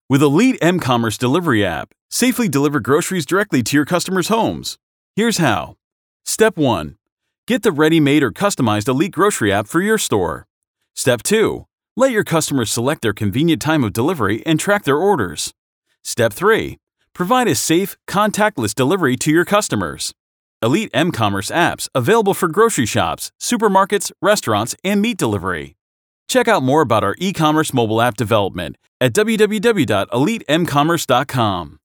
With Elite M-Commerce Delivery app, safely deliver groceries directly to your customers' homes. Here's how. Step 1. Get the ready-made or customized Elite Grocery app for your store. Step 2. Let your customers select their convenient time of delivery and track their orders. Step 3. Provide a safe, contactless delivery to your customers. Elite M-Commerce apps available for grocery shops, supermarkets, restaurants, and meat delivery. Check out more about our e-commerce mobile app development at www.elitemcommerce.com.